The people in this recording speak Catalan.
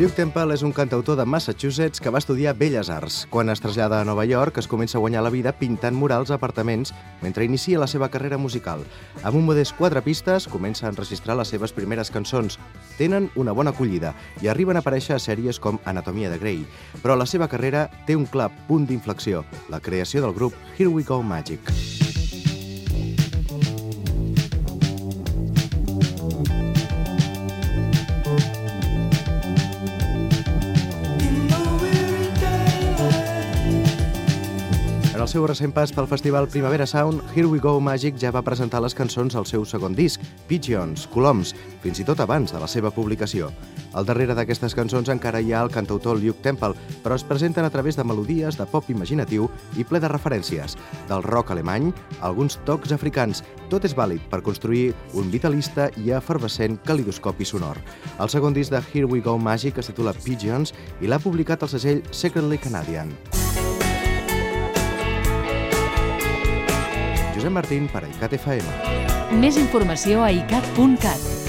Luke Temple és un cantautor de Massachusetts que va estudiar Belles Arts. Quan es trasllada a Nova York, es comença a guanyar la vida pintant murals a apartaments mentre inicia la seva carrera musical. Amb un modest 4 pistes, comença a enregistrar les seves primeres cançons. Tenen una bona acollida i arriben a aparèixer a sèries com Anatomia de Grey. Però la seva carrera té un clar punt d'inflexió, la creació del grup Here We Go Magic. En el seu recent pas pel festival Primavera Sound, Here We Go Magic ja va presentar les cançons al seu segon disc, Pigeons, Coloms, fins i tot abans de la seva publicació. Al darrere d'aquestes cançons encara hi ha el cantautor Luke Temple, però es presenten a través de melodies de pop imaginatiu i ple de referències, del rock alemany a alguns tocs africans. Tot és vàlid per construir un vitalista i efervescent calidoscopi sonor. El segon disc de Here We Go Magic es titula Pigeons i l'ha publicat el segell Secretly Canadian. Josep Martín per a ICAT FM. Més informació a icat.cat.